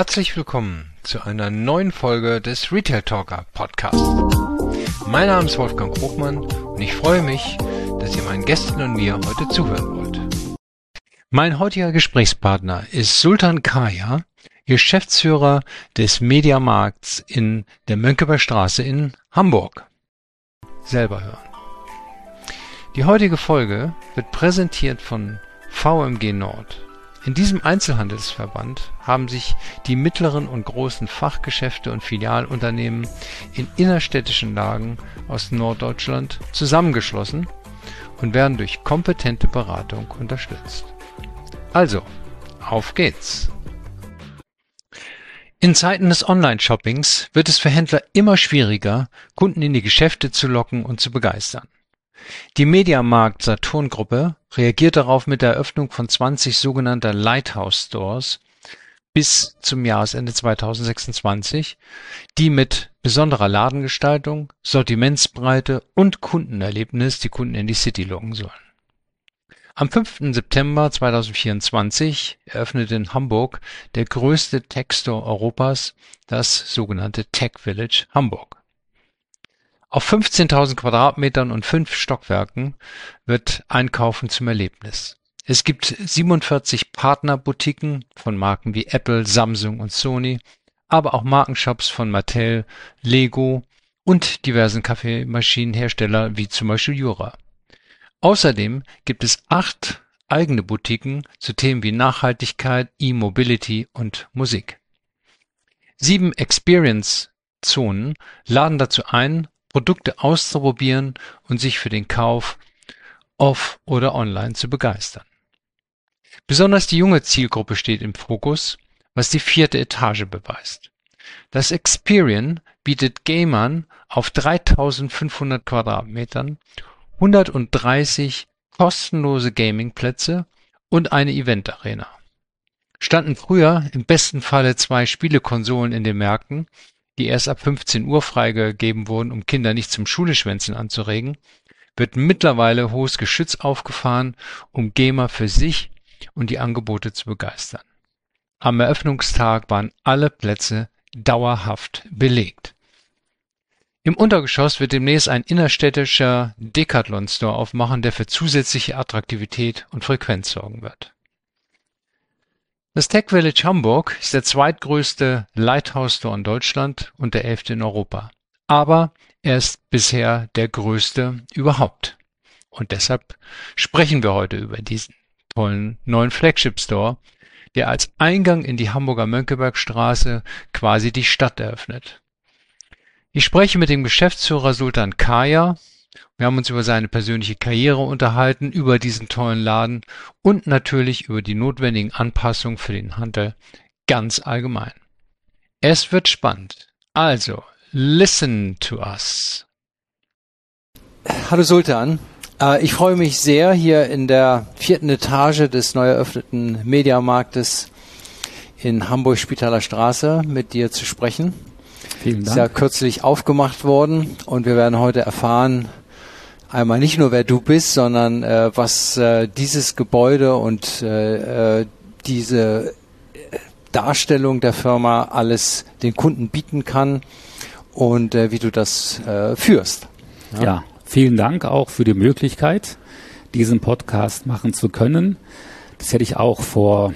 Herzlich willkommen zu einer neuen Folge des Retail Talker Podcast. Mein Name ist Wolfgang Krogmann und ich freue mich, dass ihr meinen Gästen und mir heute zuhören wollt. Mein heutiger Gesprächspartner ist Sultan Kaya, Geschäftsführer des Mediamarkts in der Mönckebergstraße in Hamburg. Selber hören. Die heutige Folge wird präsentiert von VMG Nord. In diesem Einzelhandelsverband haben sich die mittleren und großen Fachgeschäfte und Filialunternehmen in innerstädtischen Lagen aus Norddeutschland zusammengeschlossen und werden durch kompetente Beratung unterstützt. Also, auf geht's! In Zeiten des Online-Shoppings wird es für Händler immer schwieriger, Kunden in die Geschäfte zu locken und zu begeistern. Die Mediamarkt-Saturn-Gruppe reagiert darauf mit der Eröffnung von 20 sogenannter Lighthouse Stores bis zum Jahresende 2026, die mit besonderer Ladengestaltung, Sortimentsbreite und Kundenerlebnis die Kunden in die City locken sollen. Am 5. September 2024 eröffnete in Hamburg der größte Tech-Store Europas, das sogenannte Tech Village Hamburg. Auf 15.000 Quadratmetern und 5 Stockwerken wird Einkaufen zum Erlebnis. Es gibt 47 Partnerboutiquen von Marken wie Apple, Samsung und Sony, aber auch Markenshops von Mattel, Lego und diversen Kaffeemaschinenhersteller wie zum Beispiel Jura. Außerdem gibt es 8 eigene Boutiquen zu Themen wie Nachhaltigkeit, E-Mobility und Musik. 7 Experience-Zonen laden dazu ein, Produkte auszuprobieren und sich für den Kauf off oder online zu begeistern. Besonders die junge Zielgruppe steht im Fokus, was die 4. Etage beweist. Das Experian bietet Gamern auf 3.500 Quadratmetern 130 kostenlose Gamingplätze und eine Eventarena. Standen früher im besten Falle 2 Spielekonsolen in den Märkten, die erst ab 15 Uhr freigegeben wurden, um Kinder nicht zum Schuleschwänzen anzuregen, wird mittlerweile hohes Geschütz aufgefahren, um Gamer für sich und die Angebote zu begeistern. Am Eröffnungstag waren alle Plätze dauerhaft belegt. Im Untergeschoss wird demnächst ein innerstädtischer Decathlon-Store aufmachen, der für zusätzliche Attraktivität und Frequenz sorgen wird. Das Tech Village Hamburg ist der zweitgrößte Lighthouse Store in Deutschland und der 11. in Europa. Aber er ist bisher der größte überhaupt. Und deshalb sprechen wir heute über diesen tollen neuen Flagship Store, der als Eingang in die Hamburger Mönckebergstraße quasi die Stadt eröffnet. Ich spreche mit dem Geschäftsführer Sultan Kaya. Wir haben uns über seine persönliche Karriere unterhalten, über diesen tollen Laden und natürlich über die notwendigen Anpassungen für den Handel ganz allgemein. Es wird spannend. Also, listen to us. Hallo Sultan. Ich freue mich sehr, hier in der 4. Etage des neu eröffneten Mediamarktes in Hamburg-Spitaler Straße mit dir zu sprechen. Vielen Dank. Ist ja kürzlich aufgemacht worden und wir werden heute erfahren, einmal nicht nur, wer du bist, sondern was dieses Gebäude und diese Darstellung der Firma alles den Kunden bieten kann und wie du das führst. Ja, vielen Dank auch für die Möglichkeit, diesen Podcast machen zu können. Das hätte ich auch vor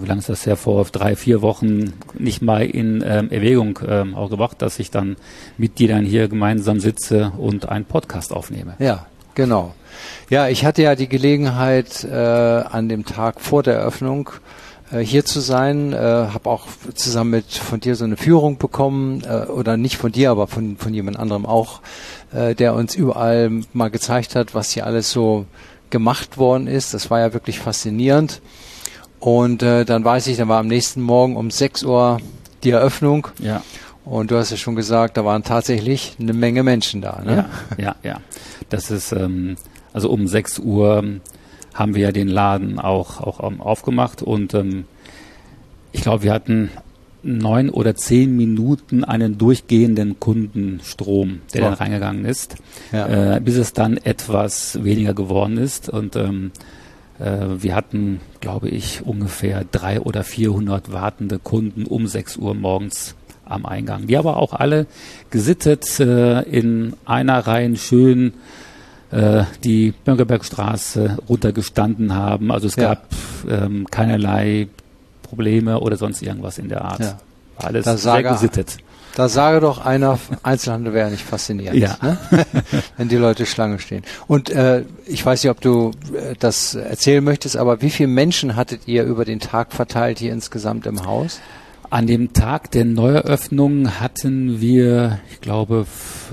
3-4 Wochen nicht mal in Erwägung auch gebracht, dass ich dann mit dir dann hier gemeinsam sitze und einen Podcast aufnehme. Ja, genau. Ja, ich hatte ja die Gelegenheit, an dem Tag vor der Eröffnung hier zu sein, habe auch zusammen von dir so eine Führung bekommen, oder nicht von dir, aber von jemand anderem auch, der uns überall mal gezeigt hat, was hier alles so gemacht worden ist. Das war ja wirklich faszinierend. Und dann weiß ich, dann war am nächsten Morgen um 6 Uhr die Eröffnung. Ja. Und du hast ja schon gesagt, da waren tatsächlich eine Menge Menschen da. Ne? Ja. Das ist, also um 6 Uhr haben wir ja den Laden auch aufgemacht und ich glaube, wir hatten 9 oder 10 Minuten einen durchgehenden Kundenstrom, der dann reingegangen ist, bis es dann etwas weniger geworden ist. Und Wir hatten, glaube ich, ungefähr 300 oder 400 wartende Kunden um 6 Uhr morgens am Eingang, die aber auch alle gesittet in einer Reihe schön die Mönckebergstraße runtergestanden haben. Also es gab keinerlei Probleme oder sonst irgendwas in der Art. Ja. War alles sehr gesittet. Da sage doch einer, Einzelhandel wäre nicht faszinierend, ne? Wenn die Leute Schlange stehen. Und ich weiß nicht, ob du das erzählen möchtest, aber wie viele Menschen hattet ihr über den Tag verteilt hier insgesamt im Haus? An dem Tag der Neueröffnung hatten wir, ich glaube,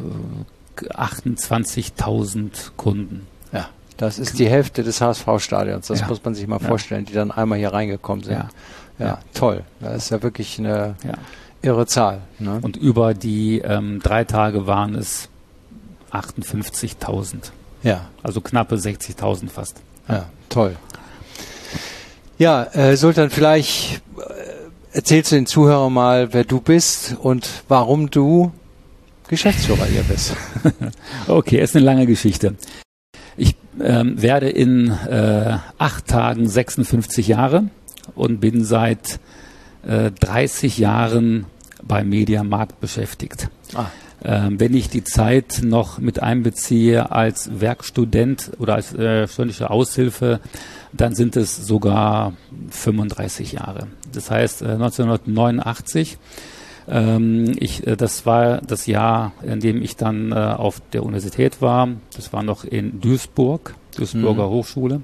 28.000 Kunden. Ja, das ist die Hälfte des HSV-Stadions. Das muss man sich mal vorstellen, die dann einmal hier reingekommen sind. Ja, toll. Das ist ja wirklich eine irre Zahl. Ne? Und über die 3 Tage waren es 58.000. Ja. Also knappe 60.000 fast. Ja, toll. Ja, Sultan, vielleicht erzählst du den Zuhörern mal, wer du bist und warum du Geschäftsführer hier bist. Okay, ist eine lange Geschichte. Ich werde in 8 Tagen 56 Jahre und bin seit 30 Jahren beim Mediamarkt beschäftigt. Wenn ich die Zeit noch mit einbeziehe als Werkstudent oder als studentische Aushilfe, dann sind es sogar 35 Jahre. Das heißt 1989. Das war das Jahr, in dem ich dann auf der Universität war. Das war noch in Duisburger Hochschule.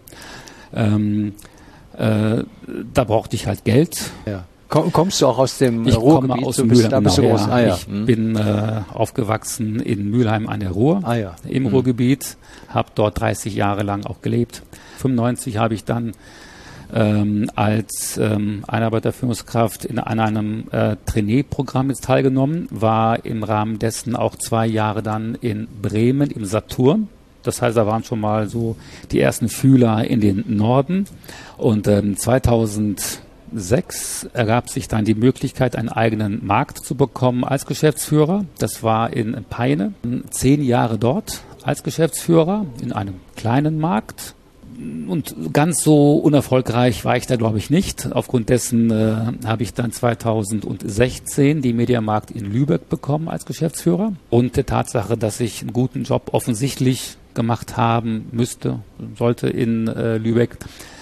Da brauchte ich halt Geld. Ja. Kommst du auch aus dem Ruhrgebiet? Ich komme aus Mülheim. Ich bin aufgewachsen in Mülheim an der Ruhr, im Ruhrgebiet, habe dort 30 Jahre lang auch gelebt. 1995 habe ich dann als Einarbeiterführungskraft an einem Trainee-Programm jetzt teilgenommen, war im Rahmen dessen auch 2 Jahre dann in Bremen im Saturn. Das heißt, da waren schon mal so die ersten Fühler in den Norden. Und 2006 ergab sich dann die Möglichkeit, einen eigenen Markt zu bekommen als Geschäftsführer. Das war in Peine. 10 Jahre dort als Geschäftsführer in einem kleinen Markt. Und ganz so unerfolgreich war ich da, glaube ich, nicht. Aufgrund dessen habe ich dann 2016 die Mediamarkt in Lübeck bekommen als Geschäftsführer. Und der Tatsache, dass ich einen guten Job offensichtlich gemacht haben sollte in Lübeck,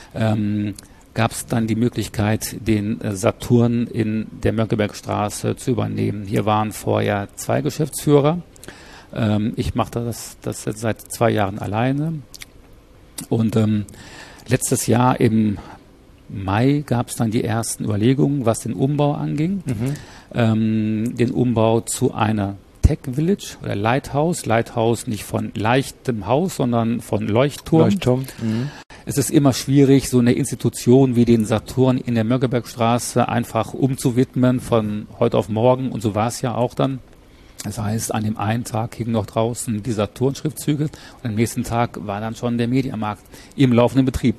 gab es dann die Möglichkeit, den Saturn in der Mönckebergstraße zu übernehmen. Hier waren vorher 2 Geschäftsführer. Ich mache das jetzt seit 2 Jahren alleine. Und letztes Jahr im Mai gab es dann die ersten Überlegungen, was den Umbau anging. Den Umbau zu einer Tech Village oder Lighthouse. Lighthouse nicht von leichtem Haus, sondern von Leuchtturm. Es ist immer schwierig, so eine Institution wie den Saturn in der Mönckebergstraße einfach umzuwidmen von heute auf morgen. Und so war es ja auch dann. Das heißt, an dem einen Tag hingen noch draußen die Saturn-Schriftzüge und am nächsten Tag war dann schon der Mediamarkt im laufenden Betrieb.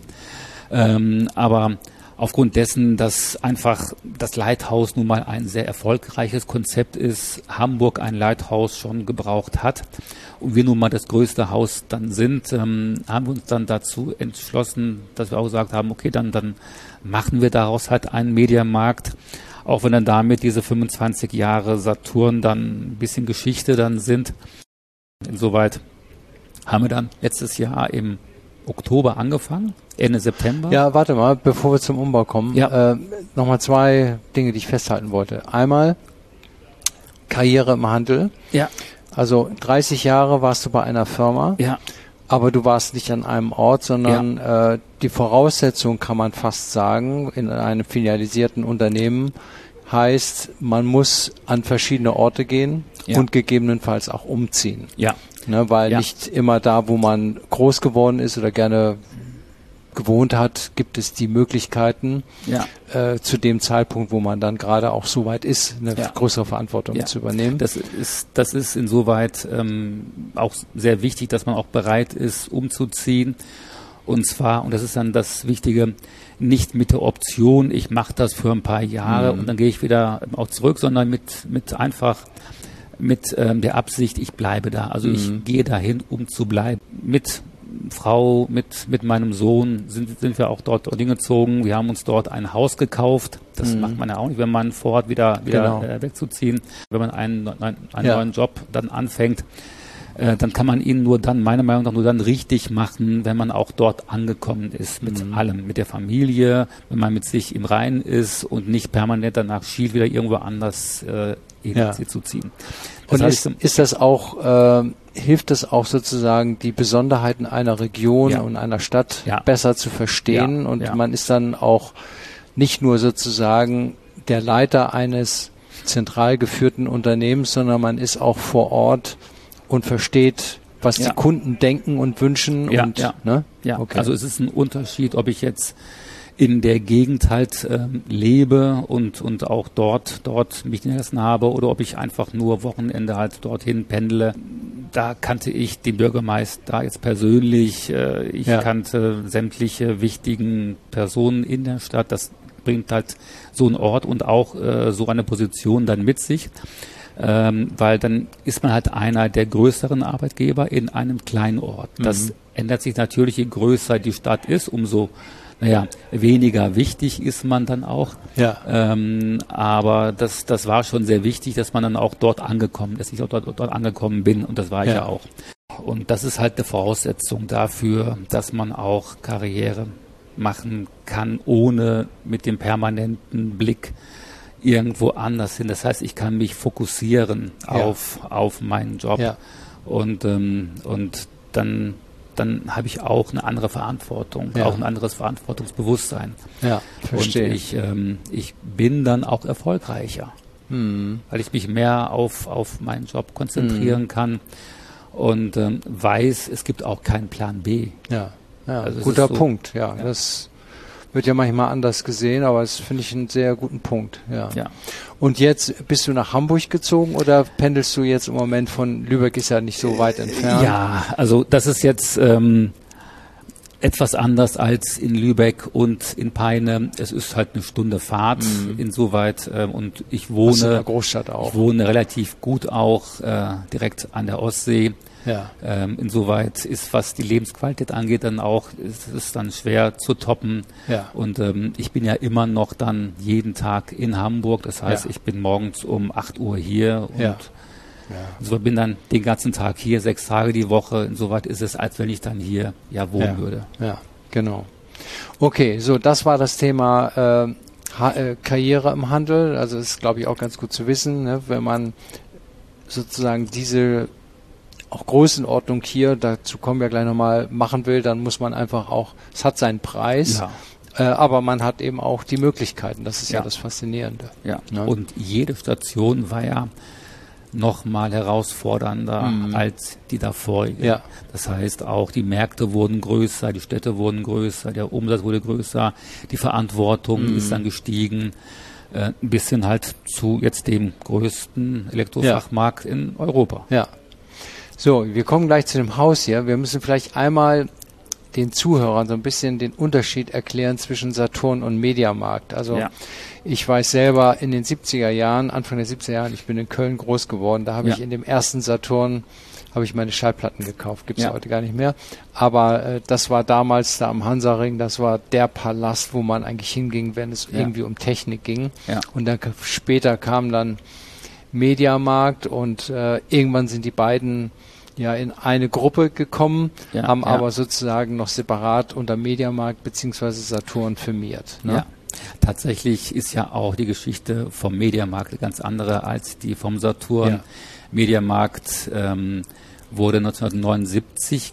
Aber aufgrund dessen, dass einfach das Lighthouse nun mal ein sehr erfolgreiches Konzept ist, Hamburg ein Lighthouse schon gebraucht hat und wir nun mal das größte Haus dann sind, haben wir uns dann dazu entschlossen, dass wir auch gesagt haben, okay, dann machen wir daraus halt einen Mediamarkt. Auch wenn dann damit diese 25 Jahre Saturn dann ein bisschen Geschichte dann sind. Insoweit haben wir dann letztes Jahr im Oktober angefangen, Ende September. Ja, warte mal, bevor wir zum Umbau kommen. Nochmal 2 Dinge, die ich festhalten wollte. Einmal Karriere im Handel. Ja. Also 30 Jahre warst du bei einer Firma. Ja. Aber du warst nicht an einem Ort, sondern die Voraussetzung, kann man fast sagen, in einem filialisierten Unternehmen heißt, man muss an verschiedene Orte gehen und gegebenenfalls auch umziehen. Ja. Ne, weil nicht immer da, wo man groß geworden ist oder gerne gewohnt hat, gibt es die Möglichkeiten, zu dem Zeitpunkt, wo man dann gerade auch so weit ist, eine größere Verantwortung zu übernehmen. Das ist insoweit auch sehr wichtig, dass man auch bereit ist, umzuziehen. Und zwar, und das ist dann das Wichtige, nicht mit der Option, ich mache das für ein paar Jahre und dann gehe ich wieder auch zurück, sondern mit der Absicht, ich bleibe da. Also ich gehe dahin, um zu bleiben. Mit Frau mit meinem Sohn sind wir auch dort hingezogen. Wir haben uns dort ein Haus gekauft. Das macht man ja auch nicht, wenn man vorhat, wieder wegzuziehen. Wenn man einen neuen Job dann anfängt, dann kann man ihn meiner Meinung nach, nur dann richtig machen, wenn man auch dort angekommen ist, mit allem, mit der Familie, wenn man mit sich im Reinen ist und nicht permanent danach schielt, wieder irgendwo anders zu ziehen. Das heißt, ist das auch, hilft es auch sozusagen, die Besonderheiten einer Region und einer Stadt besser zu verstehen und man ist dann auch nicht nur sozusagen der Leiter eines zentral geführten Unternehmens, sondern man ist auch vor Ort und versteht, was die Kunden denken und wünschen. Okay. Also es ist ein Unterschied, ob ich jetzt in der Gegend halt lebe und auch dort mich niedergelassen habe oder ob ich einfach nur Wochenende halt dorthin pendle. Da kannte ich den Bürgermeister jetzt persönlich. Ich kannte sämtliche wichtigen Personen in der Stadt. Das bringt halt so einen Ort und auch so eine Position dann mit sich. Weil dann ist man halt einer der größeren Arbeitgeber in einem kleinen Ort. Das ändert sich natürlich, je größer die Stadt ist, umso weniger wichtig ist man dann auch. Aber das war schon sehr wichtig, dass man dann auch dort angekommen ist, dass ich auch dort angekommen bin und das war ich ja auch. Und das ist halt eine Voraussetzung dafür, dass man auch Karriere machen kann, ohne mit dem permanenten Blick irgendwo anders hin. Das heißt, ich kann mich fokussieren auf meinen Job und dann habe ich auch eine andere Verantwortung, auch ein anderes Verantwortungsbewusstsein. Ja, verstehe. Und ich bin dann auch erfolgreicher, weil ich mich mehr auf meinen Job konzentrieren kann und weiß, es gibt auch keinen Plan B. Ja, also guter Punkt. Das wird ja manchmal anders gesehen, aber das finde ich einen sehr guten Punkt. Ja. Und jetzt bist du nach Hamburg gezogen oder pendelst du jetzt im Moment von Lübeck, ist ja nicht so weit entfernt? Ja, also das ist jetzt etwas anders als in Lübeck und in Peine. Es ist halt eine Stunde Fahrt insoweit und ich wohne in der Großstadt auch. Ich wohne relativ gut auch direkt an der Ostsee. Insoweit ist, was die Lebensqualität angeht, dann auch, ist es dann schwer zu toppen. Und ich bin ja immer noch dann jeden Tag in Hamburg. Das heißt, ich bin morgens um 8 Uhr hier und so bin dann den ganzen Tag hier, 6 Tage die Woche. Insoweit ist es, als wenn ich dann hier wohnen würde. Ja, genau. Okay, so das war das Thema Karriere im Handel. Also das ist, glaube ich, auch ganz gut zu wissen, ne? Wenn man sozusagen diese auch Größenordnung hier, dazu kommen wir gleich nochmal, machen will, dann muss man einfach auch, es hat seinen Preis, aber man hat eben auch die Möglichkeiten, das ist ja das Faszinierende. Ne? Und jede Station war ja noch mal herausfordernder als die davorige. Das heißt, auch die Märkte wurden größer, die Städte wurden größer, der Umsatz wurde größer, die Verantwortung ist dann gestiegen, ein bisschen halt zu jetzt dem größten Elektrofachmarkt in Europa. So, wir kommen gleich zu dem Haus hier. Wir müssen vielleicht einmal den Zuhörern so ein bisschen den Unterschied erklären zwischen Saturn und Mediamarkt. Also ich weiß selber in den 70er Jahren, Anfang der 70er Jahren, ich bin in Köln groß geworden, da habe ich in dem ersten Saturn meine Schallplatten gekauft, gibt's heute gar nicht mehr. Aber das war damals da am Hansaring, das war der Palast, wo man eigentlich hinging, wenn es irgendwie um Technik ging. Und dann später kam dann Mediamarkt und irgendwann sind die beiden in eine Gruppe gekommen, haben aber sozusagen noch separat unter Mediamarkt bzw. Saturn firmiert. Ne? Tatsächlich ist ja auch die Geschichte vom Mediamarkt eine ganz andere als die vom Saturn. Mediamarkt wurde 1979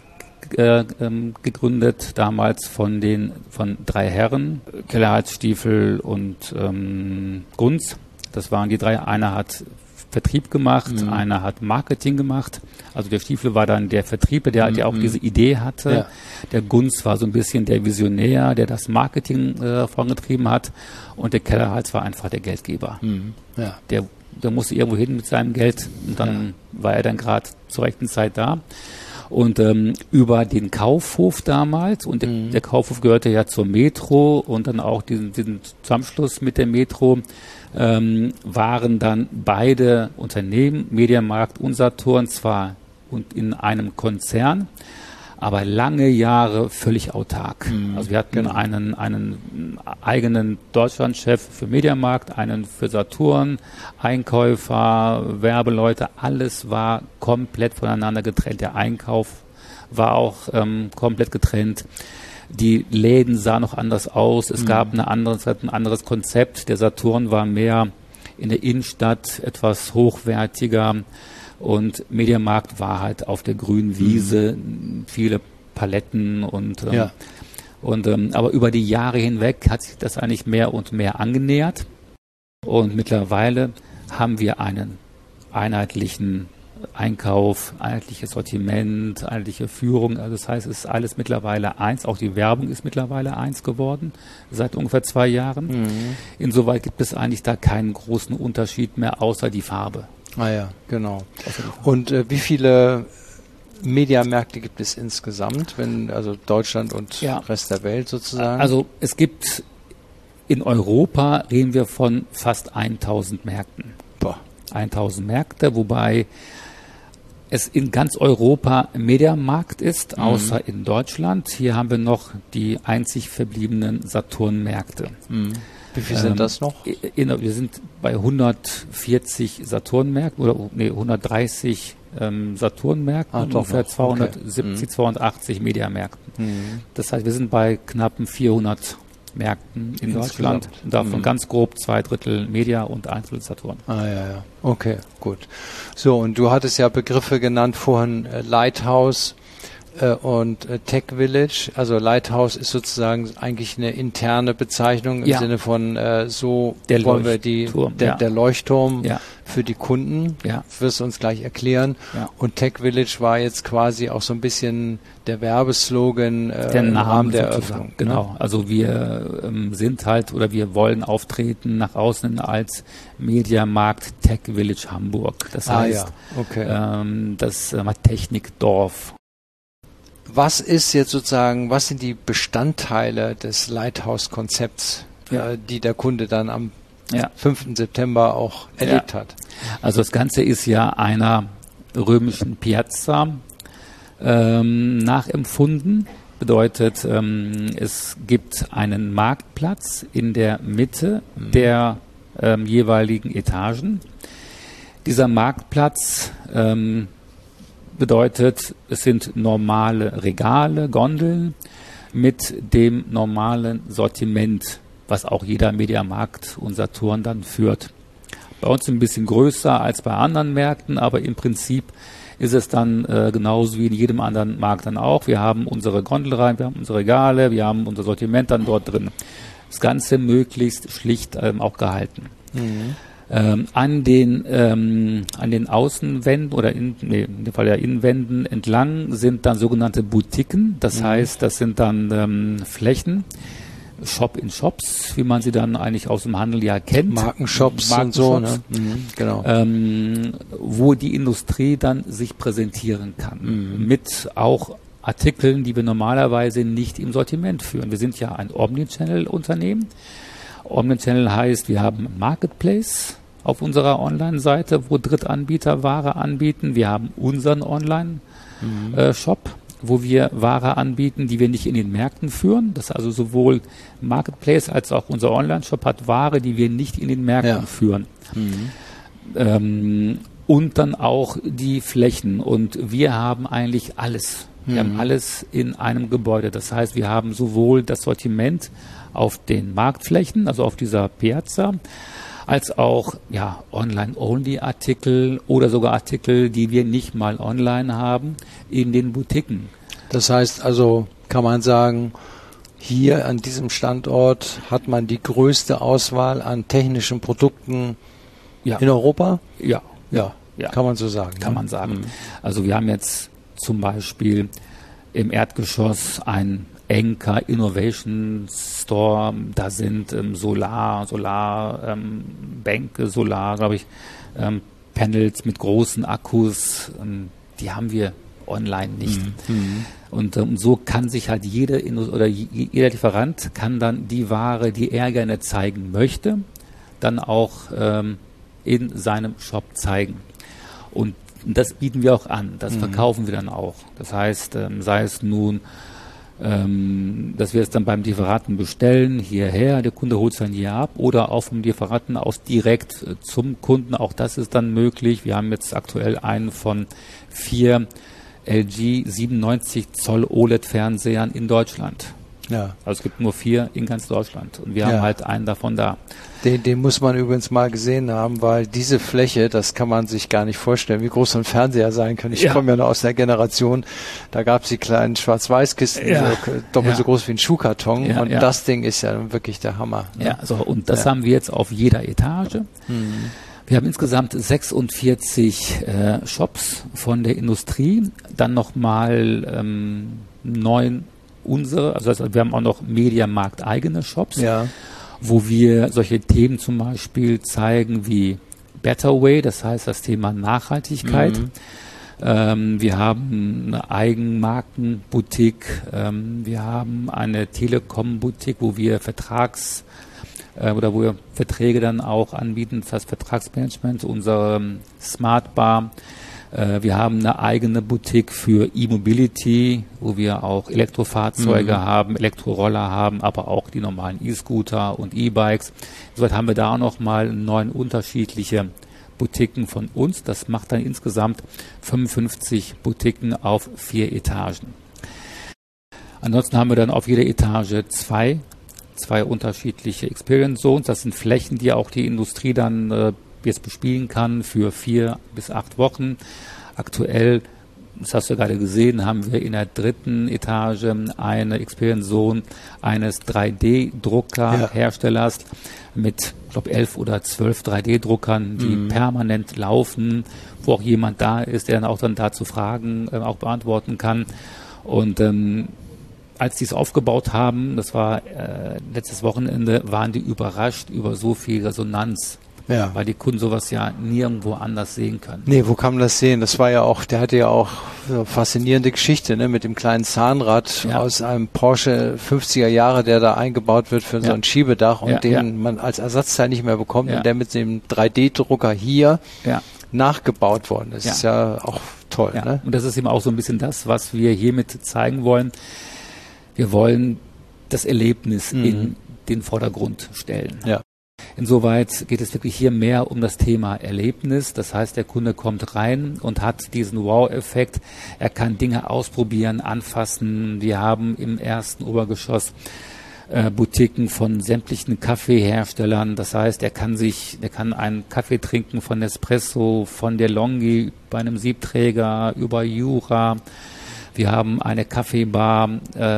gegründet, damals von 3 Herren, Kellerhalsstiefel und Gunz. Das waren die 3. Einer hat Vertrieb gemacht, einer hat Marketing gemacht. Also der Stiefel war dann der Vertrieb, der auch diese Idee hatte. Der Gunz war so ein bisschen der Visionär, der das Marketing vorangetrieben hat. Und der Kellerhals war einfach der Geldgeber. Der musste irgendwo hin mit seinem Geld und dann war er dann gerade zur rechten Zeit da. Und über den Kaufhof damals, und der Kaufhof gehörte ja zur Metro und dann auch diesen Zusammenschluss mit der Metro, waren dann beide Unternehmen, Mediamarkt und Saturn, zwar in einem Konzern, aber lange Jahre völlig autark. Also wir hatten einen eigenen Deutschlandchef für Mediamarkt, einen für Saturn, Einkäufer, Werbeleute, alles war komplett voneinander getrennt. Der Einkauf war auch komplett getrennt. Die Läden sahen noch anders aus. Es gab ein anderes Konzept. Der Saturn war mehr in der Innenstadt, etwas hochwertiger. Und Mediamarkt war halt auf der grünen Wiese, viele Paletten aber über die Jahre hinweg hat sich das eigentlich mehr und mehr angenähert. Und mittlerweile haben wir einen einheitlichen Einkauf, einheitliches Sortiment, einheitliche Führung. Also das heißt, es ist alles mittlerweile eins. Auch die Werbung ist mittlerweile eins geworden, seit ungefähr 2 Jahren. Insoweit gibt es eigentlich da keinen großen Unterschied mehr, außer die Farbe. Ah ja, genau. Und wie viele Mediamärkte gibt es insgesamt, also Deutschland und Rest der Welt sozusagen? Also es gibt in Europa, reden wir von fast 1000 Märkten. 1000 Märkte, wobei es in ganz Europa Mediamarkt ist, außer in Deutschland. Hier haben wir noch die einzig verbliebenen Saturn-Märkte. Wie viel sind das noch? Wir sind bei 140 Saturn-Märkten oder 130 Saturn-Märkten und ungefähr 270, 280 Mediamärkten. Das heißt, wir sind bei knappen 400 Märkten in Deutschland. Und davon ganz grob 2/3 Media und 1/3 Saturn. Ah ja. Okay, gut. So, und du hattest ja Begriffe genannt vorhin, Lighthouse und Tech Village. Also Lighthouse ist sozusagen eigentlich eine interne Bezeichnung im Sinne von der Leuchtturm für die Kunden. Wirst du uns gleich erklären. Und Tech Village war jetzt quasi auch so ein bisschen der Werbeslogan im Rahmen der Eröffnung. Genau. Also wir sind halt oder wir wollen auftreten nach außen als Mediamarkt Tech Village Hamburg. Das heißt, das Technikdorf. Was ist jetzt sozusagen, was sind die Bestandteile des Lighthouse-Konzepts, die der Kunde dann am 5. September auch erlebt hat? Also das Ganze ist ja einer römischen Piazza nachempfunden. Bedeutet, es gibt einen Marktplatz in der Mitte der jeweiligen Etagen. Dieser Marktplatz bedeutet, es sind normale Regale, Gondeln mit dem normalen Sortiment, was auch jeder Mediamarkt und Saturn dann führt. Bei uns ein bisschen größer als bei anderen Märkten, aber im Prinzip ist es dann genauso wie in jedem anderen Markt dann auch. Wir haben unsere Gondelreihen, wir haben unsere Regale, wir haben unser Sortiment dann dort drin. Das Ganze möglichst schlicht auch gehalten. An den Außenwänden oder in dem Fall der Innenwänden entlang sind dann sogenannte Boutiquen. Das heißt, das sind dann Flächen, Shop-in-Shops, wie man sie dann eigentlich aus dem Handel ja kennt. Markenshops und so, ne? Genau. Wo die Industrie dann sich präsentieren kann. Mit auch Artikeln, die wir normalerweise nicht im Sortiment führen. Wir sind ja ein Omnichannel-Unternehmen. Omnichannel heißt, wir haben einen Marketplace auf unserer Online-Seite, wo Drittanbieter Ware anbieten. Wir haben unseren Online-Shop, wo wir Ware anbieten, die wir nicht in den Märkten führen. Das ist also sowohl Marketplace als auch unser Online-Shop hat Ware, die wir nicht in den Märkten führen. Und dann auch die Flächen. Und wir haben eigentlich alles. Wir haben alles in einem Gebäude. Das heißt, wir haben sowohl das Sortiment auf den Marktflächen, also auf dieser Piazza, als auch Online-Only-Artikel oder sogar Artikel, die wir nicht mal online haben, in den Boutiquen. Das heißt also, kann man sagen, hier an diesem Standort hat man die größte Auswahl an technischen Produkten in Europa? Ja. Kann man so sagen. Kann man sagen. Also wir haben jetzt zum Beispiel im Erdgeschoss ein Enka Innovation Store, da sind Solarbänke, Panels mit großen Akkus, die haben wir online nicht. Und so kann sich halt jeder Lieferant kann dann die Ware, die er gerne zeigen möchte, dann auch in seinem Shop zeigen. Und Und das bieten wir auch an, das verkaufen wir dann auch. Das heißt, sei es nun, dass wir es dann beim Lieferanten bestellen, hierher, der Kunde holt es dann hier ab oder auch vom Lieferanten aus direkt zum Kunden, auch das ist dann möglich. Wir haben jetzt aktuell einen von 4 LG 97 Zoll OLED-Fernsehern in Deutschland. Ja. Also es gibt nur 4 in ganz Deutschland und wir haben halt einen davon da. Den muss man übrigens mal gesehen haben, weil diese Fläche, das kann man sich gar nicht vorstellen, wie groß so ein Fernseher sein kann. Ich komme ja noch aus der Generation, da gab es die kleinen Schwarz-Weiß-Kisten, doppelt so groß wie ein Schuhkarton und das Ding ist ja wirklich der Hammer. Ne? Ja, so, und das haben wir jetzt auf jeder Etage. Wir haben insgesamt 46 Shops von der Industrie, dann nochmal 9 unsere, also wir haben auch noch Mediamarkt eigene Shops, wo wir solche Themen zum Beispiel zeigen wie Better Way, das heißt das Thema Nachhaltigkeit. Wir haben eine Eigenmarkenboutique, wir haben eine Telekom-Boutique, wo wir wo wir Verträge dann auch anbieten, das heißt Vertragsmanagement, unsere Smart Bar. Wir haben eine eigene Boutique für E-Mobility, wo wir auch Elektrofahrzeuge haben, Elektroroller haben, aber auch die normalen E-Scooter und E-Bikes. Insoweit haben wir da auch nochmal 9 unterschiedliche Boutiquen von uns. Das macht dann insgesamt 55 Boutiquen auf 4 Etagen. Ansonsten haben wir dann auf jeder Etage zwei unterschiedliche Experience Zones. Das sind Flächen, die auch die Industrie dann jetzt bespielen kann für 4 bis 8 Wochen. Aktuell, das hast du gerade gesehen, haben wir in der 3. Etage eine Experience Zone eines 3D-Druckerherstellers mit, ich glaube, 11 oder 12 3D-Druckern, die permanent laufen, wo auch jemand da ist, der dann auch dazu Fragen auch beantworten kann. Und als die es aufgebaut haben, das war letztes Wochenende, waren die überrascht über so viel Resonanz. Ja. Weil die Kunden sowas ja nirgendwo anders sehen können. Nee, wo kann man das sehen? Das war ja auch, der hatte ja auch so eine faszinierende Geschichte, ne, mit dem kleinen Zahnrad aus einem Porsche 50er Jahre, der da eingebaut wird für so ein Schiebedach und den man als Ersatzteil nicht mehr bekommt und der mit dem 3D-Drucker hier nachgebaut worden ist. Das ist ja auch toll. Ja. Ne? Und das ist eben auch so ein bisschen das, was wir hiermit zeigen wollen. Wir wollen das Erlebnis in den Vordergrund stellen. Ja. Insoweit geht es wirklich hier mehr um das Thema Erlebnis. Das heißt, der Kunde kommt rein und hat diesen Wow-Effekt. Er kann Dinge ausprobieren, anfassen. Wir haben im ersten Obergeschoss Boutiquen von sämtlichen Kaffeeherstellern. Das heißt, er kann einen Kaffee trinken von Nespresso, von DeLonghi bei einem Siebträger über Jura. Wir haben eine Kaffeebar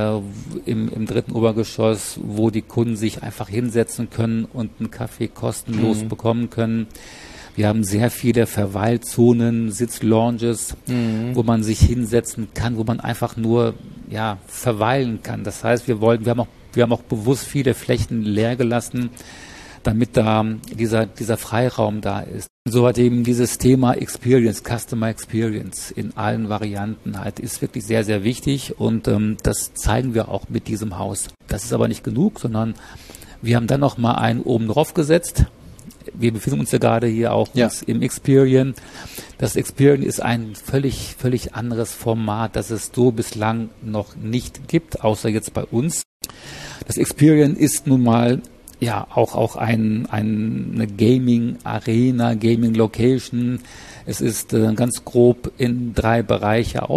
im 3. Obergeschoss, wo die Kunden sich einfach hinsetzen können und einen Kaffee kostenlos bekommen können. Wir haben sehr viele Verweilzonen, Sitzlounges, wo man sich hinsetzen kann, wo man einfach nur verweilen kann. Das heißt, wir haben auch bewusst viele Flächen leer gelassen, damit da dieser Freiraum da ist. So hat eben dieses Thema Experience, Customer Experience in allen Varianten halt, ist wirklich sehr, sehr wichtig und das zeigen wir auch mit diesem Haus. Das ist aber nicht genug, sondern wir haben dann noch mal einen oben drauf gesetzt. Wir befinden uns ja gerade hier auch im Experian. Das Experian ist ein völlig, völlig anderes Format, das es so bislang noch nicht gibt, außer jetzt bei uns. Das Experian ist nun mal auch eine Gaming-Arena, Gaming-Location. Es ist ganz grob in 4 Bereiche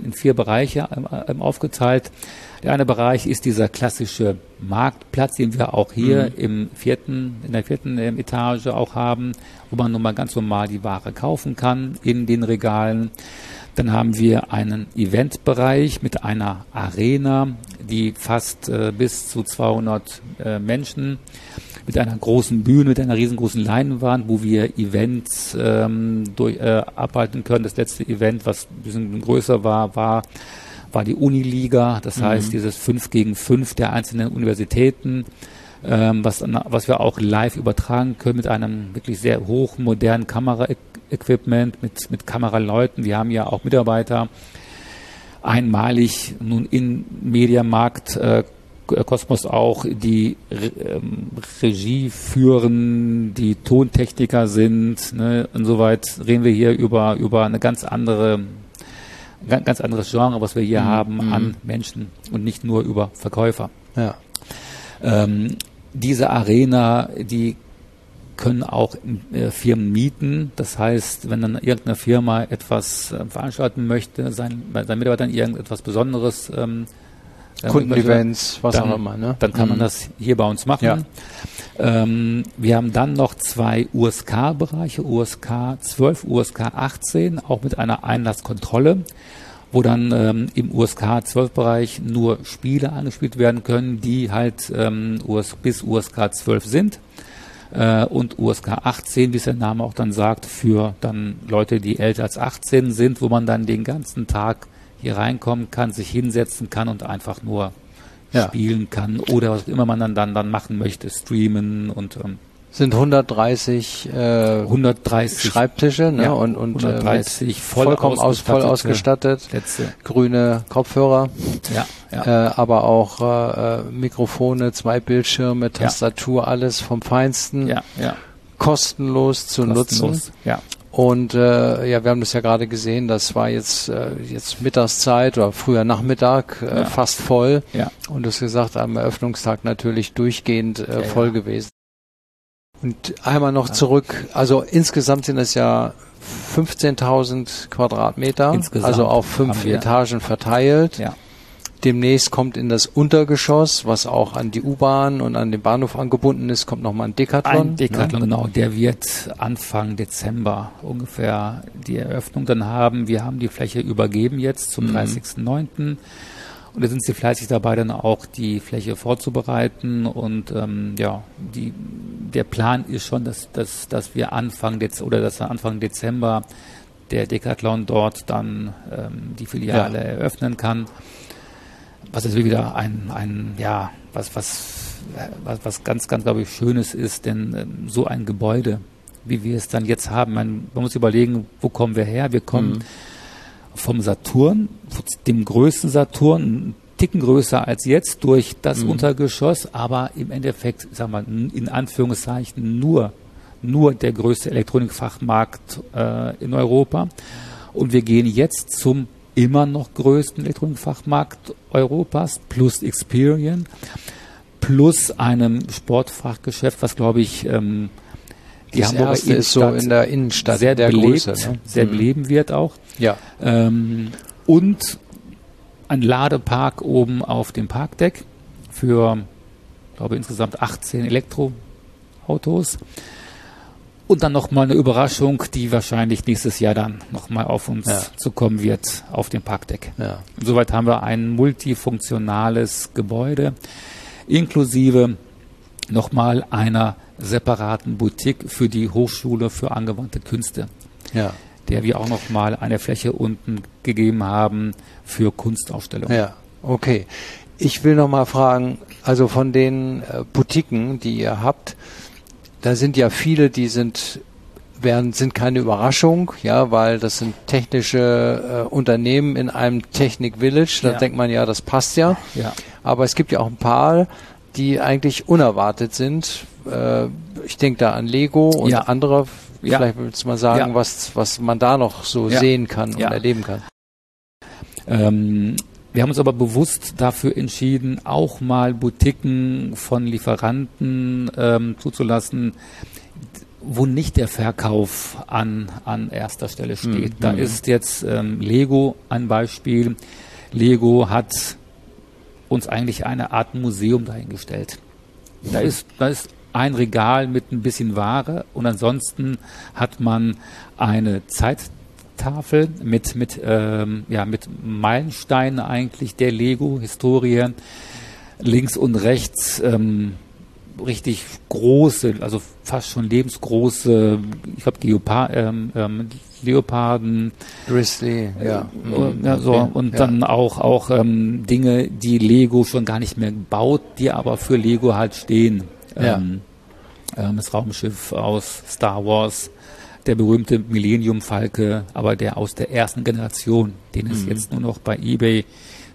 aufgeteilt. Der eine Bereich ist dieser klassische Marktplatz, den wir auch hier in der 4. Etage auch haben, wo man nun mal ganz normal die Ware kaufen kann in den Regalen. Dann haben wir einen Eventbereich mit einer Arena, die fast bis zu 200 Menschen mit einer großen Bühne, mit einer riesengroßen Leinwand, wo wir Events abhalten können. Das letzte Event, was ein bisschen größer war die Uniliga, das heißt dieses 5 gegen 5 der einzelnen Universitäten, was wir auch live übertragen können mit einem wirklich sehr hochmodernen Kameraequipment, mit Kameraleuten. Wir haben ja auch Mitarbeiter einmalig nun in Mediamarkt Kosmos auch die Regie führen, die Tontechniker sind, ne? Insoweit reden wir hier über eine ganz anderes Genre, was wir hier haben an Menschen und nicht nur über Verkäufer. Ja. Diese Arena, die können auch Firmen mieten. Das heißt, wenn dann irgendeine Firma etwas veranstalten möchte, seinen Mitarbeitern irgendetwas Besonderes Kundenevents, was auch immer. Ne? Dann kann man das hier bei uns machen. Ja. Wir haben dann noch 2 USK-Bereiche, USK 12, USK 18, auch mit einer Einlasskontrolle, wo dann im USK 12-Bereich nur Spiele angespielt werden können, die halt bis USK 12 sind. Und USK 18, wie es der Name auch dann sagt, für dann Leute, die älter als 18 sind, wo man dann den ganzen Tag hier reinkommen kann, sich hinsetzen kann und einfach nur spielen kann oder was immer man dann machen möchte, streamen und sind 130 Schreibtische, ne? Ja, und 130 voll ausgestattet, grüne Kopfhörer, aber auch Mikrofone, 2 Bildschirme, Tastatur, alles vom Feinsten, kostenlos zu nutzen. Ja. Und wir haben das ja gerade gesehen, das war jetzt Mittagszeit oder früher Nachmittag fast voll. Ja. Und du hast gesagt, am Eröffnungstag natürlich durchgehend voll gewesen. Und einmal noch zurück, also insgesamt sind es ja 15.000 Quadratmeter, also auf 5 Etagen verteilt. Ja. Demnächst kommt in das Untergeschoss, was auch an die U-Bahn und an den Bahnhof angebunden ist, kommt nochmal ein Decathlon. Ein Decathlon, genau. Der wird Anfang Dezember ungefähr die Eröffnung dann haben. Wir haben die Fläche übergeben jetzt zum 30.09. Und da sind sie fleißig dabei, dann auch die Fläche vorzubereiten. Und der Plan ist schon, dass wir Anfang Dezember der Decathlon dort dann die Filiale eröffnen kann. Was jetzt wieder was ganz, ganz, glaube ich, Schönes ist, denn so ein Gebäude, wie wir es dann jetzt haben, man muss überlegen, wo kommen wir her? Wir kommen vom Saturn, dem größten Saturn, einen Ticken größer als jetzt durch das Untergeschoss, aber im Endeffekt, sagen wir mal, in Anführungszeichen nur der größte Elektronikfachmarkt in Europa. Und wir gehen jetzt zum immer noch größten Elektronikfachmarkt Europas, plus Experian, plus einem Sportfachgeschäft, was, glaube ich, die Hamburger Innenstadt ist so in der Innenstadt sehr der belebt, Größe, ne? sehr beleben wird auch. Ja. Und ein Ladepark oben auf dem Parkdeck für, glaube ich, insgesamt 18 Elektroautos. Und dann nochmal eine Überraschung, die wahrscheinlich nächstes Jahr dann nochmal auf uns zukommen wird auf dem Parkdeck. Ja. Insoweit haben wir ein multifunktionales Gebäude, inklusive nochmal einer separaten Boutique für die Hochschule für angewandte Künste, der wir auch nochmal eine Fläche unten gegeben haben für Kunstausstellungen. Ja, okay. Ich will nochmal fragen, also von den Boutiquen, die ihr habt, da sind ja viele, die sind keine Überraschung, weil das sind technische Unternehmen in einem Technik-Village. Da denkt man das passt ja. Aber es gibt ja auch ein paar, die eigentlich unerwartet sind. Ich denke da an Lego und andere. Vielleicht willst du mal sagen, was man da noch so sehen kann und erleben kann. Wir haben uns aber bewusst dafür entschieden, auch mal Boutiquen von Lieferanten zuzulassen, wo nicht der Verkauf an erster Stelle steht. Da ist jetzt Lego ein Beispiel. Lego hat uns eigentlich eine Art Museum dahingestellt. Da ist ein Regal mit ein bisschen Ware und ansonsten hat man eine Zeittafel mit Meilensteinen eigentlich der Lego-Historie. Links und rechts richtig große, also fast schon lebensgroße, ich glaube Leoparden, Grizzly, dann auch Dinge, die Lego schon gar nicht mehr baut, die aber für Lego halt stehen. Das Raumschiff aus Star Wars, der berühmte Millennium Falke, aber der aus der ersten Generation, den es jetzt nur noch bei eBay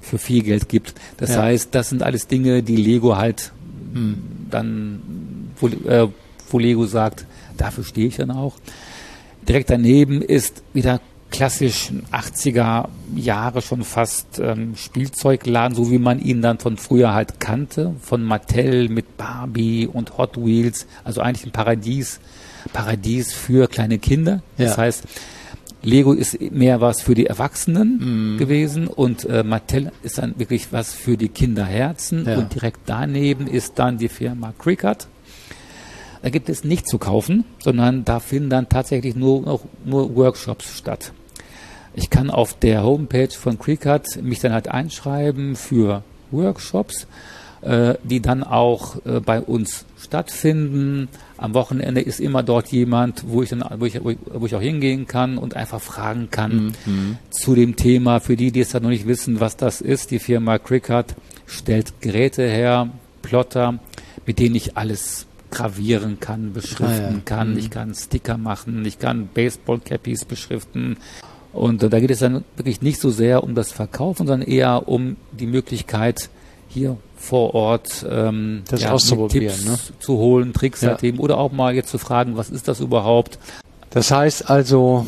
für viel Geld gibt. Das heißt, das sind alles Dinge, die Lego halt dann, wo Lego sagt, dafür stehe ich dann auch. Direkt daneben ist wieder klassisch 80er Jahre schon fast Spielzeugladen, so wie man ihn dann von früher halt kannte, von Mattel mit Barbie und Hot Wheels, also eigentlich ein Paradies für kleine Kinder. Das heißt, Lego ist mehr was für die Erwachsenen gewesen und Mattel ist dann wirklich was für die Kinderherzen und direkt daneben ist dann die Firma Cricut. Da gibt es nicht zu kaufen, sondern da finden dann tatsächlich nur Workshops statt. Ich kann auf der Homepage von Cricut mich dann halt einschreiben für Workshops, die dann auch bei uns stattfinden. Am Wochenende ist immer dort jemand, wo ich auch hingehen kann und einfach fragen kann zu dem Thema. Für die es dann noch nicht wissen, was das ist, die Firma Cricut stellt Geräte her, Plotter, mit denen ich alles gravieren kann, beschriften kann. Ich kann Sticker machen, ich kann Baseball-Cappies beschriften. Und da geht es dann wirklich nicht so sehr um das Verkaufen, sondern eher um die Möglichkeit, hier vor Ort das auszuprobieren, Tipps zu holen, Tricks halt eben, oder auch mal jetzt zu fragen, was ist das überhaupt? Das heißt also,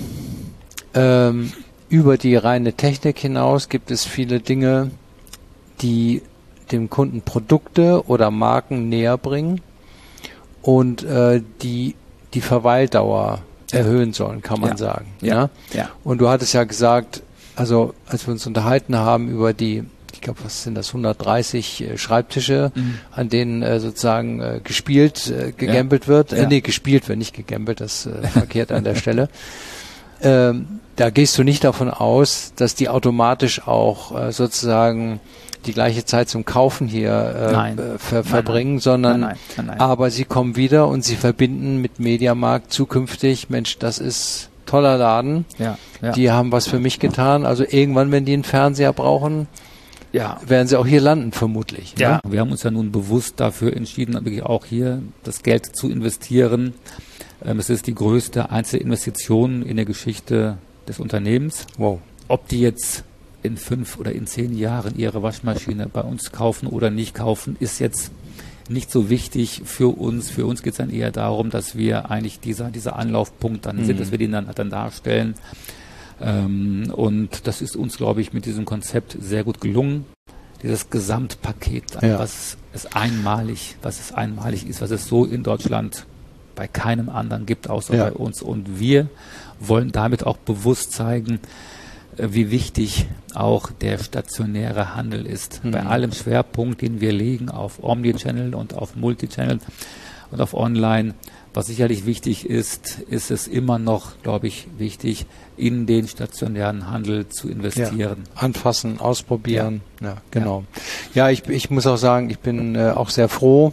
über die reine Technik hinaus gibt es viele Dinge, die dem Kunden Produkte oder Marken näher bringen und die Verweildauer erhöhen sollen, kann man sagen. Ja. Und du hattest ja gesagt, also als wir uns unterhalten haben über die, ich glaube, was sind das, 130 Schreibtische, an denen sozusagen gegambelt wird. Nee, gespielt wird, nicht gegambelt, das verkehrt an der Stelle. Da gehst du nicht davon aus, dass die automatisch auch sozusagen die gleiche Zeit zum Kaufen hier verbringen, sondern aber sie kommen wieder und sie verbinden mit Mediamarkt zukünftig, Mensch, das ist toller Laden, die haben was für mich getan, also irgendwann, wenn die einen Fernseher brauchen, werden sie auch hier landen, vermutlich. Ja, wir haben uns ja nun bewusst dafür entschieden, wirklich auch hier das Geld zu investieren. Es ist die größte Einzelinvestition in der Geschichte des Unternehmens. Wow. Ob die jetzt in 5 oder in 10 Jahren ihre Waschmaschine bei uns kaufen oder nicht kaufen, ist jetzt nicht so wichtig für uns. Für uns geht es dann eher darum, dass wir eigentlich dieser Anlaufpunkt dann sind, dass wir den dann darstellen. Und das ist uns, glaube ich, mit diesem Konzept sehr gut gelungen. Dieses Gesamtpaket, was es einmalig ist, was es so in Deutschland bei keinem anderen gibt, außer bei uns. Und wir wollen damit auch bewusst zeigen, wie wichtig auch der stationäre Handel ist. Bei allem Schwerpunkt, den wir legen auf Omnichannel und auf Multichannel und auf Online, was sicherlich wichtig ist, ist es immer noch, glaube ich, wichtig, in den stationären Handel zu investieren. Ja, anfassen, ausprobieren. Ja, genau. Ja, ich muss auch sagen, ich bin auch sehr froh,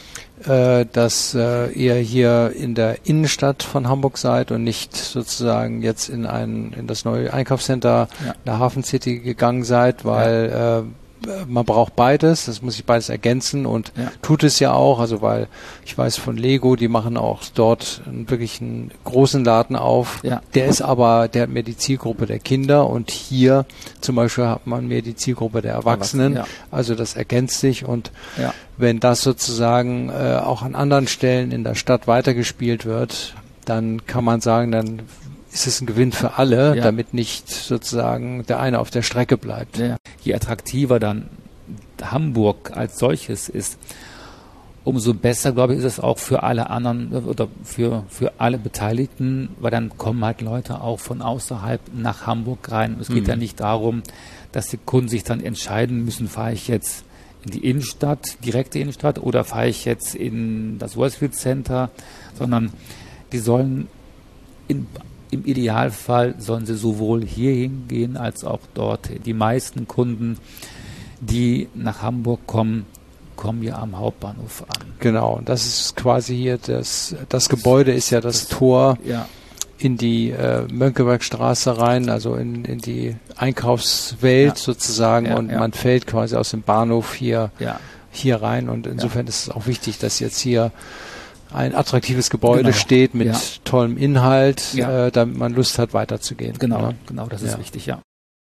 dass ihr hier in der Innenstadt von Hamburg seid und nicht sozusagen jetzt in das neue Einkaufscenter in der Hafen City gegangen seid, weil man braucht beides, das muss sich beides ergänzen und tut es ja auch, also weil ich weiß von Lego, die machen auch dort wirklich einen großen Laden auf, der hat mehr die Zielgruppe der Kinder und hier zum Beispiel hat man mehr die Zielgruppe der Erwachsenen, also das ergänzt sich und wenn das sozusagen auch an anderen Stellen in der Stadt weitergespielt wird, dann kann man sagen, dann ist es ein Gewinn für alle, damit nicht sozusagen der eine auf der Strecke bleibt. Ja. Je attraktiver dann Hamburg als solches ist, umso besser, glaube ich, ist es auch für alle anderen oder für alle Beteiligten, weil dann kommen halt Leute auch von außerhalb nach Hamburg rein. Es geht ja nicht darum, dass die Kunden sich dann entscheiden müssen, fahre ich jetzt in die Innenstadt, direkte Innenstadt, oder fahre ich jetzt in das Westfield Center, sondern die sollen im Idealfall sollen sie sowohl hier hingehen als auch dort. Die meisten Kunden, die nach Hamburg kommen ja am Hauptbahnhof an. Genau, das ist quasi hier das Gebäude ist ja das Tor in die Mönckebergstraße rein, also in die Einkaufswelt sozusagen und man fällt quasi aus dem Bahnhof hier rein und insofern ist es auch wichtig, dass jetzt hier ein attraktives Gebäude steht mit tollem Inhalt, damit man Lust hat, weiterzugehen. Genau, das ist wichtig,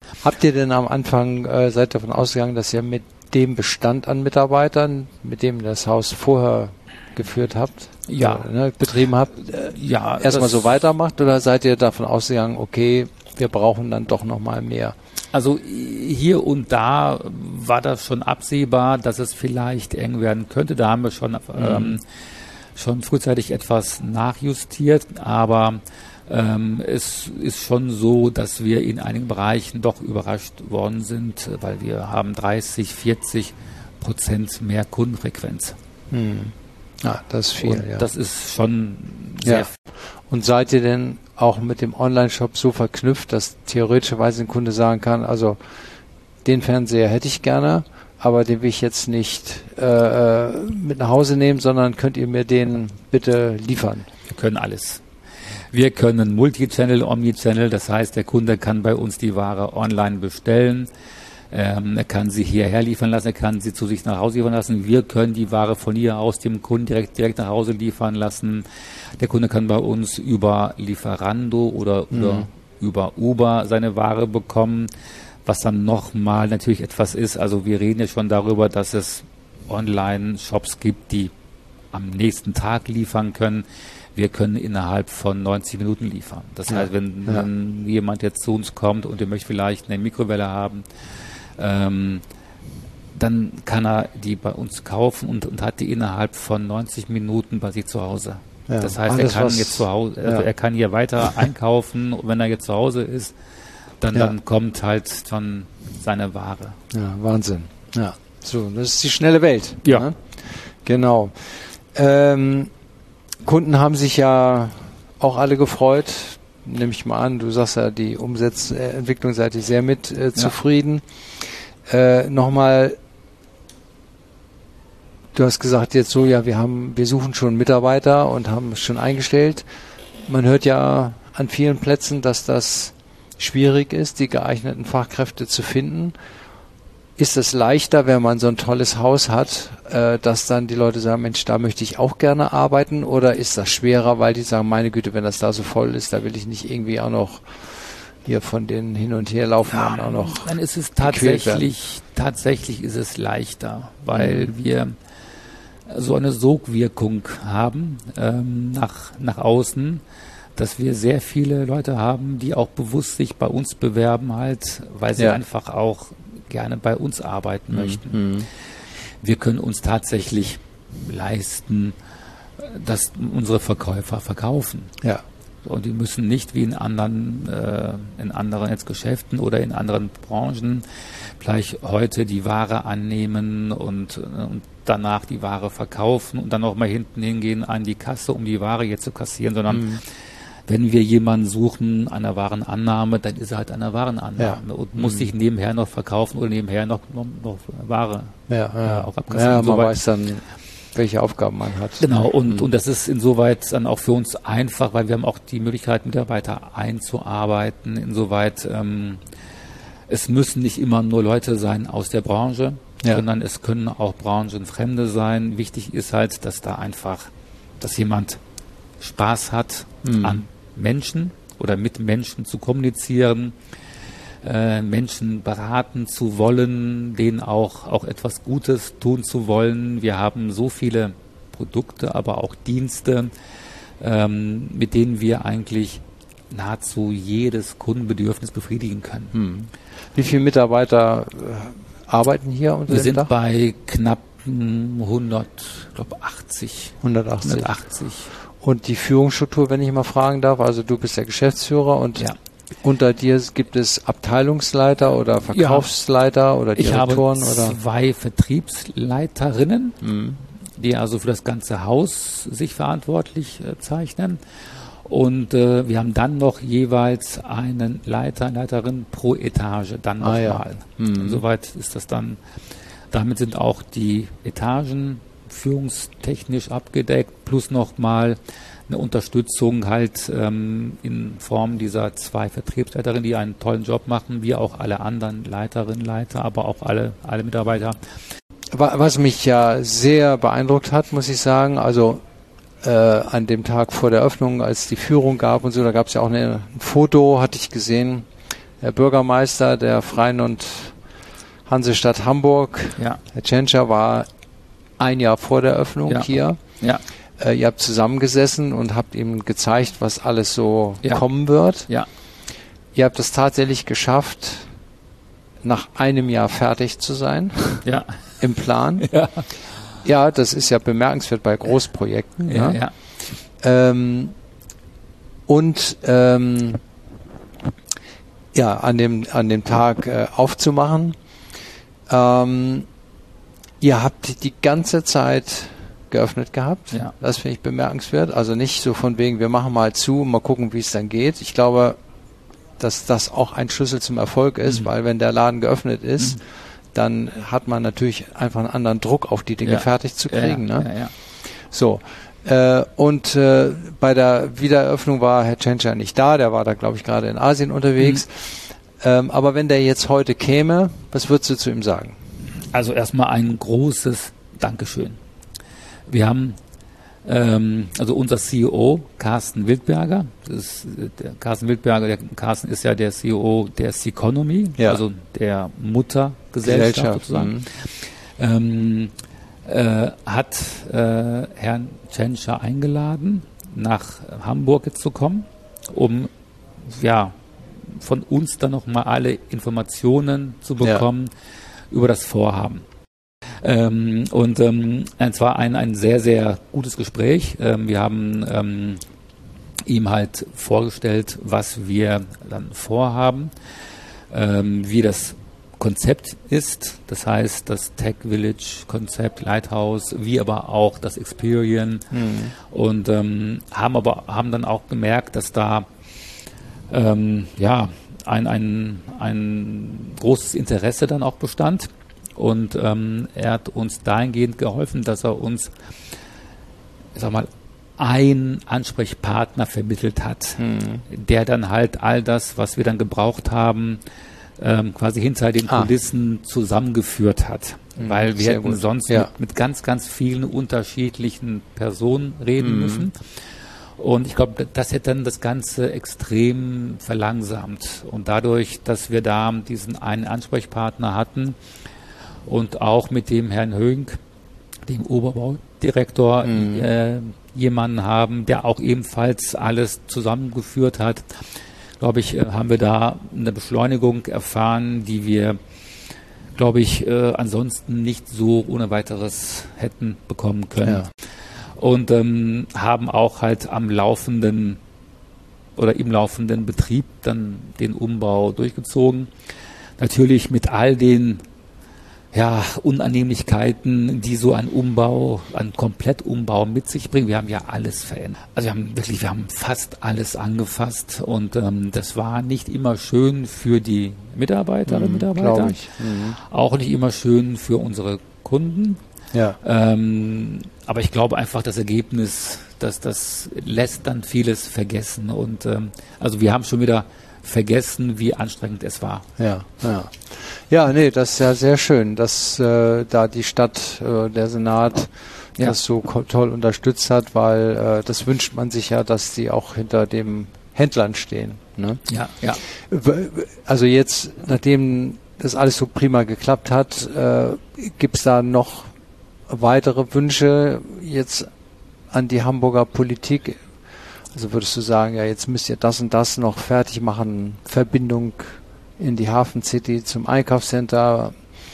Habt ihr denn am Anfang, seid davon ausgegangen, dass ihr mit dem Bestand an Mitarbeitern, mit dem ihr das Haus vorher geführt habt, betrieben habt, erstmal so weitermacht, oder seid ihr davon ausgegangen, okay, wir brauchen dann doch nochmal mehr? Also hier und da war das schon absehbar, dass es vielleicht eng werden könnte. Da haben wir schon frühzeitig etwas nachjustiert, aber es ist schon so, dass wir in einigen Bereichen doch überrascht worden sind, weil wir haben 30-40% mehr Kundenfrequenz. Ja, das ist viel. Und das ist schon sehr viel. Und seid ihr denn auch mit dem Online-Shop so verknüpft, dass theoretischerweise ein Kunde sagen kann, also den Fernseher hätte ich gerne, aber den will ich jetzt nicht mit nach Hause nehmen, sondern könnt ihr mir den bitte liefern? Wir können alles. Wir können Multichannel, Omnichannel, das heißt, der Kunde kann bei uns die Ware online bestellen. Er kann sie hierher liefern lassen, er kann sie zu sich nach Hause liefern lassen. Wir können die Ware von hier aus dem Kunden direkt nach Hause liefern lassen. Der Kunde kann bei uns über Lieferando oder über Uber seine Ware bekommen, was dann nochmal natürlich etwas ist. Also wir reden ja schon darüber, dass es Online-Shops gibt, die am nächsten Tag liefern können. Wir können innerhalb von 90 Minuten liefern. Das heißt, wenn jemand jetzt zu uns kommt und er möchte vielleicht eine Mikrowelle haben, dann kann er die bei uns kaufen und hat die innerhalb von 90 Minuten bei sich zu Hause. Ja, das heißt, er kann jetzt zu Hause, er kann hier weiter einkaufen, und wenn er jetzt zu Hause ist, dann kommt halt dann seine Ware. Ja, Wahnsinn. Ja, so, das ist die schnelle Welt. Ja. Ne? Genau. Kunden haben sich ja auch alle gefreut, nehme ich mal an. Du sagst ja, die Entwicklung seid ihr sehr mit zufrieden. Nochmal, du hast gesagt jetzt so, ja, wir suchen schon Mitarbeiter und haben es schon eingestellt. Man hört ja an vielen Plätzen, dass das schwierig ist, die geeigneten Fachkräfte zu finden. Ist es leichter, wenn man so ein tolles Haus hat, dass dann die Leute sagen, Mensch, da möchte ich auch gerne arbeiten, oder ist das schwerer, weil die sagen, meine Güte, wenn das da so voll ist, da will ich nicht irgendwie auch noch hier von denen hin und her laufen und auch noch. Dann ist es tatsächlich ist es leichter, weil wir so eine Sogwirkung haben nach außen, dass wir sehr viele Leute haben, die auch bewusst sich bei uns bewerben, halt, weil sie einfach auch gerne bei uns arbeiten möchten. Wir können uns tatsächlich leisten, dass unsere Verkäufer verkaufen. Ja. Und die müssen nicht wie in anderen jetzt Geschäften oder in anderen Branchen gleich heute die Ware annehmen und danach die Ware verkaufen und dann noch mal hinten hingehen an die Kasse, um die Ware jetzt zu kassieren, sondern wenn wir jemanden suchen, einer Warenannahme, dann ist er halt einer Warenannahme und muss sich nebenher noch verkaufen oder nebenher noch Ware auch abkassieren. Ja, man weiß dann, welche Aufgaben man hat. Genau, und das ist insoweit dann auch für uns einfach, weil wir haben auch die Möglichkeit, Mitarbeiter einzuarbeiten. Insoweit, es müssen nicht immer nur Leute sein aus der Branche, sondern es können auch Branchenfremde sein. Wichtig ist halt, dass jemand Spaß hat an Menschen oder mit Menschen zu kommunizieren, Menschen beraten zu wollen, denen auch etwas Gutes tun zu wollen. Wir haben so viele Produkte, aber auch Dienste, mit denen wir eigentlich nahezu jedes Kundenbedürfnis befriedigen können. Wie viele Mitarbeiter arbeiten hier unter Wir dem sind Dach? bei knapp 180. 180. Und die Führungsstruktur, wenn ich mal fragen darf, also du bist der Geschäftsführer und unter dir gibt es Abteilungsleiter oder Verkaufsleiter oder Direktoren? Ich habe 2 Vertriebsleiterinnen, die also für das ganze Haus sich verantwortlich zeichnen. Und wir haben dann noch jeweils einen Leiter, Leiterin pro Etage, dann nochmal. Soweit ist das dann. Damit sind auch die Etagen führungstechnisch abgedeckt, plus nochmal eine Unterstützung halt in Form dieser 2 Vertriebsleiterinnen, die einen tollen Job machen, wie auch alle anderen Leiterinnen, Leiter, aber auch alle Mitarbeiter. Was mich ja sehr beeindruckt hat, muss ich sagen, also an dem Tag vor der Öffnung, als die Führung gab und so, da gab es ja auch ein Foto, hatte ich gesehen, Herr Bürgermeister der Freien und Hansestadt Hamburg, Ja. Herr Tschentscher, war ein Jahr vor der Eröffnung hier. Ja. Ihr habt zusammengesessen und habt ihm gezeigt, was alles so Ja. kommen wird. Ja. Ihr habt es tatsächlich geschafft, nach einem Jahr fertig zu sein Ja. im Plan. Ja. Ja, das ist ja bemerkenswert bei Großprojekten. Ja. Ja. Ja. Ja, an dem Tag aufzumachen. Ihr habt die ganze Zeit geöffnet gehabt. Ja. Das finde ich bemerkenswert. Also nicht so von wegen, wir machen mal zu und mal gucken, wie es dann geht. Ich glaube, dass das auch ein Schlüssel zum Erfolg ist, weil wenn der Laden geöffnet ist, dann hat man natürlich einfach einen anderen Druck auf die Dinge fertig zu kriegen. Ja. Ne? Ja. Ja. So. Bei der Wiedereröffnung war Herr Tschentscher nicht da, der war da, glaube ich, gerade in Asien unterwegs. Aber wenn der jetzt heute käme, was würdest du zu ihm sagen? Also erstmal ein großes Dankeschön. Wir haben also unser CEO Carsten Wildberger, Carsten ist ja der CEO der Seconomy, also der Muttergesellschaft sozusagen, hat Herrn Tschentscher eingeladen, nach Hamburg jetzt zu kommen, um von uns dann nochmal alle Informationen zu bekommen über das Vorhaben. Es war ein sehr, sehr gutes Gespräch. Wir haben ihm halt vorgestellt, was wir dann vorhaben, wie das Konzept ist, das heißt das Tech Village Konzept, Lighthouse, wie aber auch das Experian und haben dann auch gemerkt, dass da ein großes Interesse dann auch bestand. Und er hat uns dahingehend geholfen, dass er uns, einen Ansprechpartner vermittelt hat, der dann halt all das, was wir dann gebraucht haben, quasi hinter den Kulissen zusammengeführt hat. Weil wir hätten sonst mit ganz, ganz vielen unterschiedlichen Personen reden müssen. Und ich glaube, das hätte dann das Ganze extrem verlangsamt. Und dadurch, dass wir da diesen einen Ansprechpartner hatten, und auch mit dem Herrn Höhing, dem Oberbaudirektor, jemanden haben, der auch ebenfalls alles zusammengeführt hat, glaube ich, haben wir da eine Beschleunigung erfahren, die wir, glaube ich, ansonsten nicht so ohne weiteres hätten bekommen können. Ja. Und haben auch halt im laufenden Betrieb dann den Umbau durchgezogen. Natürlich mit all den Unannehmlichkeiten, die so ein Komplettumbau mit sich bringen. Wir haben ja alles verändert. Also wir haben fast alles angefasst und das war nicht immer schön für die Mitarbeiterinnen und Mitarbeiter. Auch nicht immer schön für unsere Kunden. Ja. Aber ich glaube einfach, das Ergebnis, das lässt dann vieles vergessen und also wir haben schon wieder vergessen, wie anstrengend es war. Ja, nee, das ist ja sehr schön, dass da die Stadt, der Senat das so toll unterstützt hat, weil das wünscht man sich ja, dass die auch hinter dem Händlern stehen. Ne? Ja. Also jetzt, nachdem das alles so prima geklappt hat, gibt's da noch weitere Wünsche jetzt an die Hamburger Politik? Also würdest du sagen, ja, jetzt müsst ihr das und das noch fertig machen, Verbindung in die Hafen City zum Einkaufscenter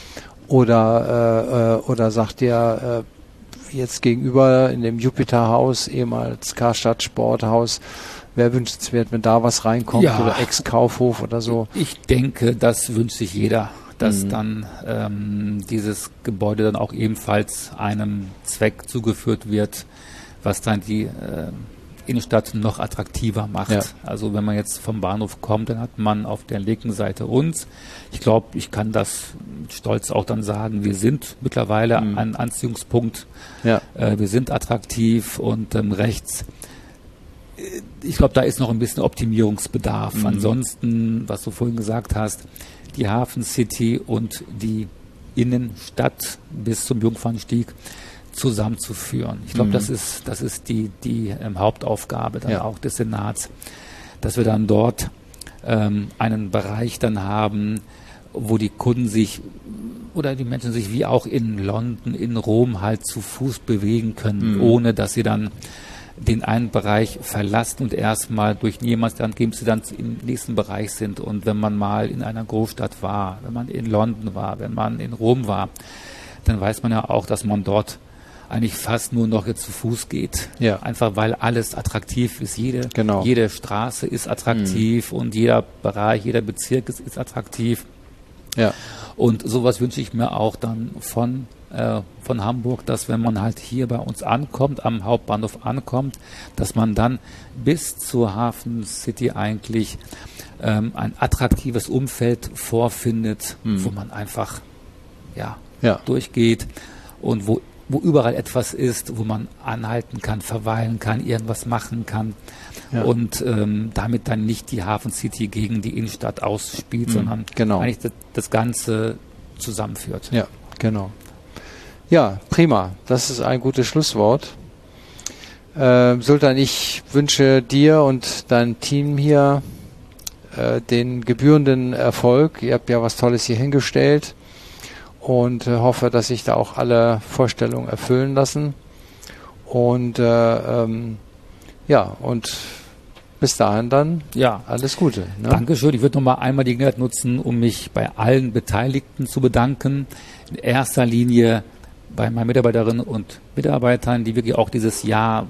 oder sagt ihr jetzt gegenüber in dem Jupiter-Haus, ehemals Karstadt Sporthaus, wäre wünschenswert, wenn da was reinkommt oder Ex-Kaufhof oder so? Ich denke, das wünscht sich jeder, dass dann dieses Gebäude dann auch ebenfalls einem Zweck zugeführt wird, was dann die Innenstadt noch attraktiver macht. Ja. Also wenn man jetzt vom Bahnhof kommt, dann hat man auf der linken Seite uns. Ich glaube, ich kann das stolz auch dann sagen, wir sind mittlerweile ein Anziehungspunkt. Ja. Wir sind attraktiv und rechts, ich glaube, da ist noch ein bisschen Optimierungsbedarf. Ansonsten, was du vorhin gesagt hast, die Hafen City und die Innenstadt bis zum Jungfernstieg zusammenzuführen. Ich glaube, das ist die Hauptaufgabe dann auch des Senats, dass wir dann dort einen Bereich dann haben, wo die Kunden sich oder die Menschen sich wie auch in London, in Rom halt zu Fuß bewegen können, ohne dass sie dann den einen Bereich verlassen und erstmal durch jemanden dann geben sie dann im nächsten Bereich sind. Und wenn man mal in einer Großstadt war, wenn man in London war, wenn man in Rom war, dann weiß man ja auch, dass man dort eigentlich fast nur noch jetzt zu Fuß geht. Ja. Einfach weil alles attraktiv ist. Genau. Jede Straße ist attraktiv und jeder Bereich, jeder Bezirk ist attraktiv. Ja. Und sowas wünsche ich mir auch dann von Hamburg, dass wenn man halt hier bei uns ankommt, am Hauptbahnhof ankommt, dass man dann bis zur Hafen City eigentlich ein attraktives Umfeld vorfindet, wo man einfach durchgeht und wo überall etwas ist, wo man anhalten kann, verweilen kann, irgendwas machen kann und damit dann nicht die Hafen City gegen die Innenstadt ausspielt, sondern eigentlich das Ganze zusammenführt. Ja, genau. Ja, prima. Das ist ein gutes Schlusswort. Sultan, ich wünsche dir und deinem Team hier den gebührenden Erfolg. Ihr habt ja was Tolles hier hingestellt und hoffe, dass sich da auch alle Vorstellungen erfüllen lassen. Und und bis dahin dann alles Gute. Ne? Dankeschön. Ich würde noch mal einmal die Gelegenheit nutzen, um mich bei allen Beteiligten zu bedanken. In erster Linie bei meinen Mitarbeiterinnen und Mitarbeitern, die wirklich auch dieses Jahr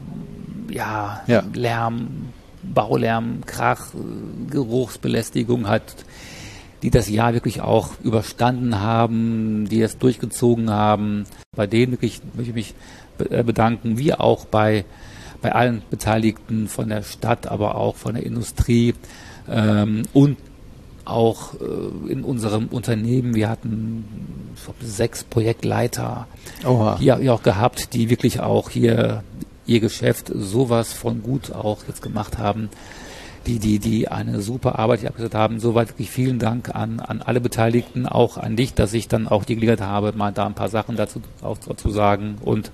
Lärm, Baulärm, Krach, Geruchsbelästigung die das Jahr wirklich auch überstanden haben, die es durchgezogen haben. Bei denen wirklich möchte ich mich bedanken, wie auch bei allen Beteiligten von der Stadt, aber auch von der Industrie und auch in unserem Unternehmen. Wir hatten 6 Projektleiter hier auch gehabt, die wirklich auch hier ihr Geschäft sowas von gut auch jetzt gemacht haben, die eine super Arbeit hier abgesetzt haben. Soweit wirklich vielen Dank an alle Beteiligten, auch an dich, dass ich dann auch die Gelegenheit habe, mal da ein paar Sachen dazu zu sagen. Und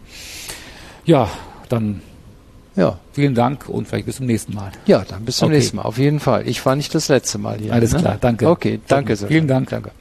dann vielen Dank und vielleicht bis zum nächsten Mal. Ja, dann bis zum nächsten Mal, auf jeden Fall. Ich war nicht das letzte Mal hier. Alles klar, danke. Okay, danke. Vielen Dank. Danke.